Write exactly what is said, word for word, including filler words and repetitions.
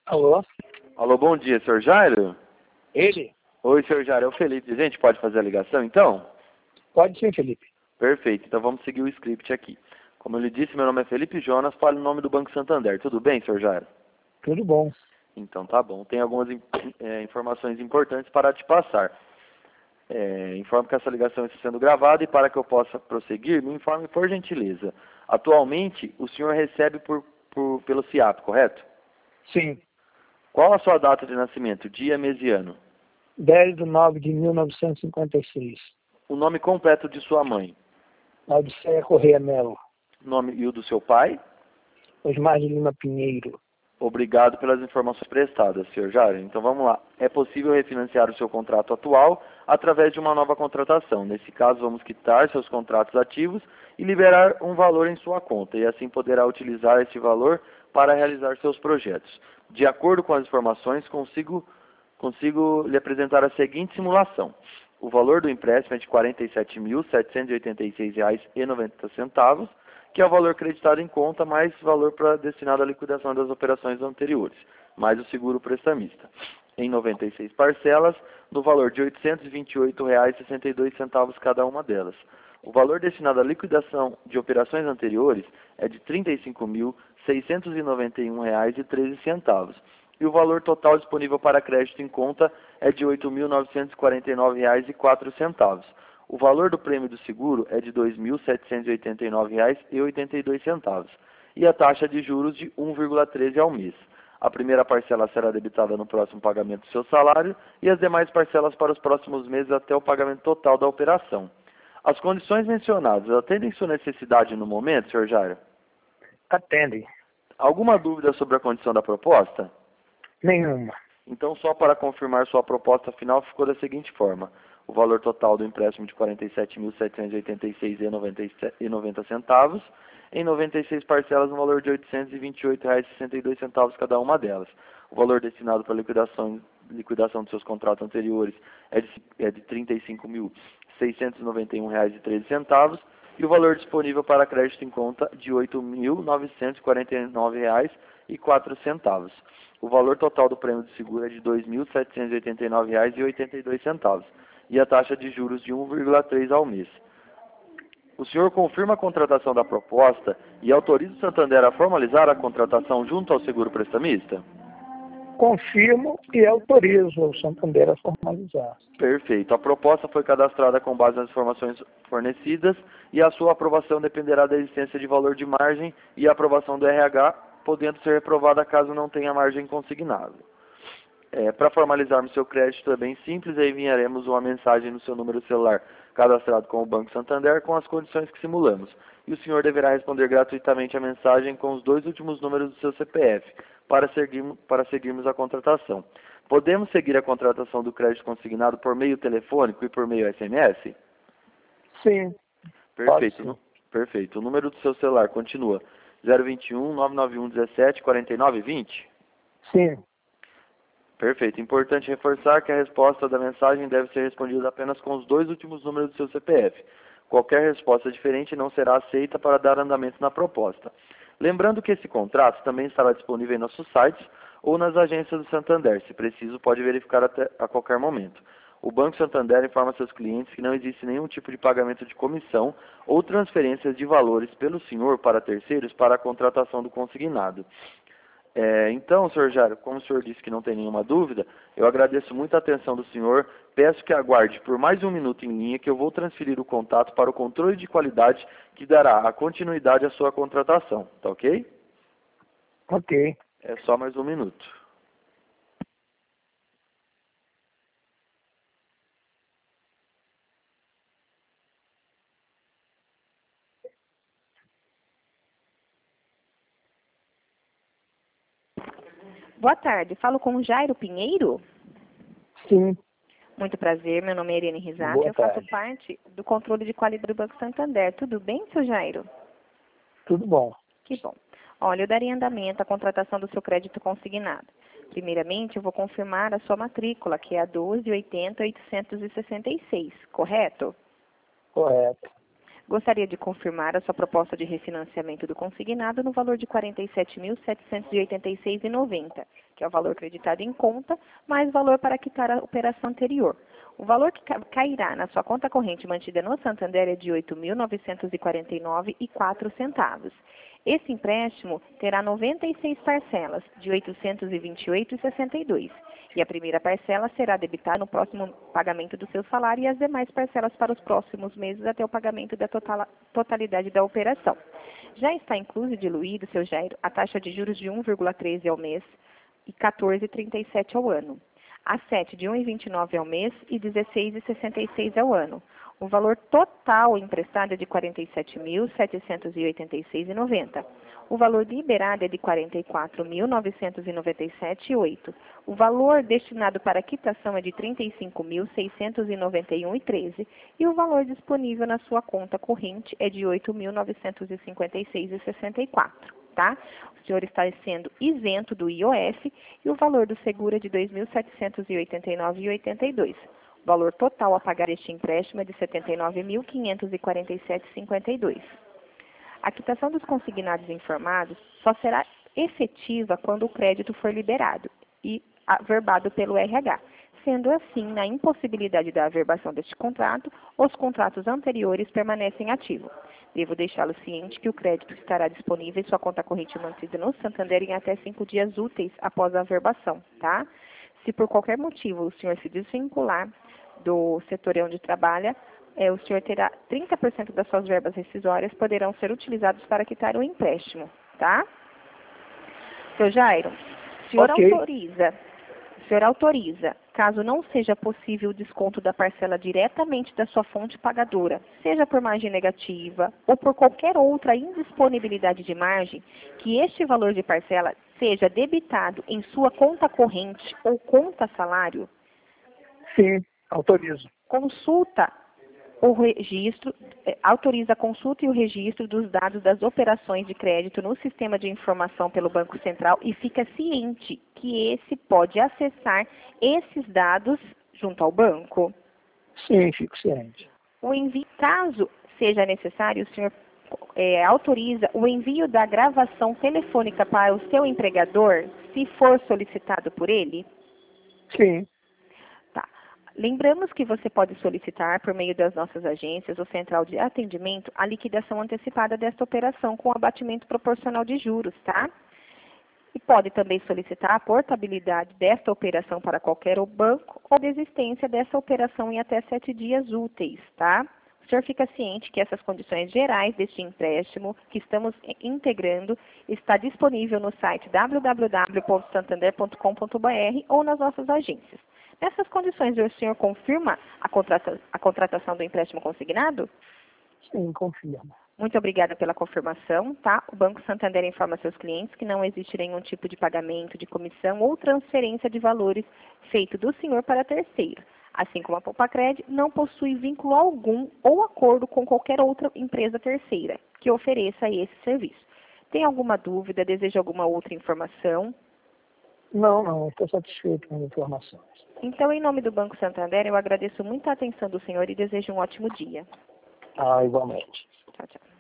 Alô? Alô, bom dia, senhor Jairo? Ele? Oi, senhor Jairo, é o Felipe. A gente pode fazer a ligação, então? Pode sim, Felipe. Perfeito, então vamos seguir o script aqui. Como eu lhe disse, meu nome é Felipe Jonas, falo em nome do Banco Santander. Tudo bem, senhor Jairo? Tudo bom. Então tá bom. Tem algumas é, informações importantes para te passar. É, informo que essa ligação está sendo gravada e para que eu possa prosseguir, me informe por gentileza. Atualmente, o senhor recebe por, por, pelo SIAP, correto? Sim. Qual a sua data de nascimento, dia, mês e ano? dez de nove de mil novecentos e cinquenta e seis. O nome completo de sua mãe? Odisseia Correia Melo. Nome e o do seu pai? Osmar de Lima Pinheiro. Obrigado pelas informações prestadas, senhor Jairo. Então vamos lá. É possível refinanciar o seu contrato atual através de uma nova contratação. Nesse caso, vamos quitar seus contratos ativos e liberar um valor em sua conta, e assim poderá utilizar esse valor para realizar seus projetos. De acordo com as informações, consigo, consigo lhe apresentar a seguinte simulação. O valor do empréstimo é de quarenta e sete mil, setecentos e oitenta e seis reais e noventa centavos, que é o valor creditado em conta, mais valor para destinado à liquidação das operações anteriores, mais o seguro prestamista, em noventa e seis parcelas, no valor de oitocentos e vinte e oito reais e sessenta e dois centavos cada uma delas. O valor destinado à liquidação de operações anteriores é de trinta e cinco mil, seiscentos e noventa e um reais e treze centavos. E o valor total disponível para crédito em conta é de oito mil novecentos e quarenta e nove reais e quatro centavos. O valor do prêmio do seguro é de dois mil setecentos e oitenta e nove reais e oitenta e dois centavos. E a taxa de juros de um vírgula treze ao mês. A primeira parcela será debitada no próximo pagamento do seu salário e as demais parcelas para os próximos meses até o pagamento total da operação. As condições mencionadas atendem sua necessidade no momento, senhor Jairo? Atendem. Alguma dúvida sobre a condição da proposta? Nenhuma. Então, só para confirmar, sua proposta final ficou da seguinte forma. O valor total do empréstimo de quarenta e sete mil, setecentos e oitenta e seis reais e noventa centavos, em noventa e seis parcelas no valor de oitocentos e vinte e oito reais e sessenta e dois centavos cada uma delas. O valor destinado para liquidação, liquidação dos seus contratos anteriores é de, é de trinta e cinco mil, seiscentos e noventa e um reais e treze centavos, e o valor disponível para crédito em conta de oito mil novecentos e quarenta e nove reais e quatro centavos. O valor total do prêmio de seguro é de dois mil setecentos e oitenta e nove reais e oitenta e dois centavos e a taxa de juros de um vírgula três ao mês. O senhor confirma a contratação da proposta e autoriza o Santander a formalizar a contratação junto ao seguro prestamista? Confirmo e autorizo o Santander a formalizar. Perfeito. A proposta foi cadastrada com base nas informações fornecidas e a sua aprovação dependerá da existência de valor de margem e a aprovação do R H, podendo ser reprovada caso não tenha margem consignável. É, para formalizarmos seu crédito é bem simples, aí enviaremos uma mensagem no seu número celular cadastrado com o Banco Santander com as condições que simulamos. E o senhor deverá responder gratuitamente a mensagem com os dois últimos números do seu C P F para, seguir, para seguirmos a contratação. Podemos seguir a contratação do crédito consignado por meio telefônico e por meio S M S? Sim. Perfeito. Pode sim. Perfeito. O número do seu celular continua zero vinte e um, nove nove um, dezessete, quarenta e nove, vinte? Sim. Perfeito. Importante reforçar que a resposta da mensagem deve ser respondida apenas com os dois últimos números do seu C P F. Qualquer resposta diferente não será aceita para dar andamento na proposta. Lembrando que esse contrato também estará disponível em nossos sites ou nas agências do Santander. Se preciso, pode verificar até a qualquer momento. O Banco Santander informa seus clientes que não existe nenhum tipo de pagamento de comissão ou transferências de valores pelo senhor para terceiros para a contratação do consignado. É, então, senhor Jairo, como o senhor disse que não tem nenhuma dúvida, eu agradeço muito a atenção do senhor, peço que aguarde por mais um minuto em linha que eu vou transferir o contato para o controle de qualidade que dará a continuidade à sua contratação, tá ok? Ok. É só mais um minuto. Boa tarde, falo com o Jairo Pinheiro? Sim. Muito prazer, meu nome é Irene Risato, Boa eu faço tarde. parte do controle de qualidade do Banco Santander. Tudo bem, seu Jairo? Tudo bom. Que bom. Olha, eu daria andamento à contratação do seu crédito consignado. Primeiramente, eu vou confirmar a sua matrícula, que é a doze oitenta oitocentos e sessenta e seis, correto? Correto. Gostaria de confirmar a sua proposta de refinanciamento do consignado no valor de quarenta e sete mil setecentos e oitenta e seis reais e noventa centavos, que é o valor creditado em conta, mais valor para quitar a operação anterior. O valor que cairá na sua conta corrente mantida no Santander é de oito mil novecentos e quarenta e nove reais e quatro centavos. Esse empréstimo terá noventa e seis parcelas, de oitocentos e vinte e oito reais e sessenta e dois centavos. E a primeira parcela será debitada no próximo pagamento do seu salário e as demais parcelas para os próximos meses até o pagamento da total, totalidade da operação. Já está incluso e diluído, seu Jairo, a taxa de juros de um vírgula treze ao mês e quatorze vírgula trinta e sete ao ano. A sete de um vírgula vinte e nove ao mês e dezesseis vírgula sessenta e seis ao ano. O valor total emprestado é de quarenta e sete mil setecentos e oitenta e seis reais e noventa centavos. O valor liberado é de quarenta e quatro mil novecentos e noventa e sete reais e oito centavos. O valor destinado para quitação é de trinta e cinco mil seiscentos e noventa e um reais e treze centavos. E o valor disponível na sua conta corrente é de oito mil novecentos e cinquenta e seis reais e sessenta e quatro centavos. Tá? O senhor está sendo isento do I O F e o valor do seguro é de dois mil setecentos e oitenta e nove reais e oitenta e dois centavos. O valor total a pagar este empréstimo é de setenta e nove mil quinhentos e quarenta e sete reais e cinquenta e dois centavos. A quitação dos consignados informados só será efetiva quando o crédito for liberado e averbado pelo R H. Sendo assim, na impossibilidade da averbação deste contrato, os contratos anteriores permanecem ativos. Devo deixá-lo ciente que o crédito estará disponível em sua conta corrente mantida no Santander em até cinco dias úteis após a averbação, tá? Se por qualquer motivo o senhor se desvincular do setor onde trabalha, é, o senhor terá trinta por cento das suas verbas rescisórias poderão ser utilizados para quitar o empréstimo, tá? Seu Jairo, o senhor Ok. autoriza, o senhor autoriza, caso não seja possível o desconto da parcela diretamente da sua fonte pagadora, seja por margem negativa ou por qualquer outra indisponibilidade de margem, que este valor de parcela seja debitado em sua conta corrente ou conta salário? Sim, autorizo. Consulta o registro, eh, autoriza a consulta e o registro dos dados das operações de crédito no sistema de informação pelo Banco Central e fica ciente que esse pode acessar esses dados junto ao banco. Sim, fico ciente. O envio, caso seja necessário, o senhor eh, autoriza o envio da gravação telefônica para o seu empregador, se for solicitado por ele? Sim. Lembramos que você pode solicitar, por meio das nossas agências ou central de atendimento, a liquidação antecipada desta operação com abatimento proporcional de juros, tá? E pode também solicitar a portabilidade desta operação para qualquer banco ou desistência dessa operação em até sete dias úteis, tá? O senhor fica ciente que essas condições gerais deste empréstimo que estamos integrando está disponível no site w w w ponto santander ponto com ponto b r ou nas nossas agências. Nessas condições, o senhor confirma a, contrata a contratação do empréstimo consignado? Sim, confirmo. Muito obrigada pela confirmação, tá? O Banco Santander informa seus clientes que não existe nenhum tipo de pagamento, de comissão ou transferência de valores feito do senhor para terceiro. Assim como a Poupacred não possui vínculo algum ou acordo com qualquer outra empresa terceira que ofereça esse serviço. Tem alguma dúvida, deseja alguma outra informação? Não, não, estou satisfeito com as informações. Então, em nome do Banco Santander, eu agradeço muito a atenção do senhor e desejo um ótimo dia. Ah, igualmente. Tchau, tchau.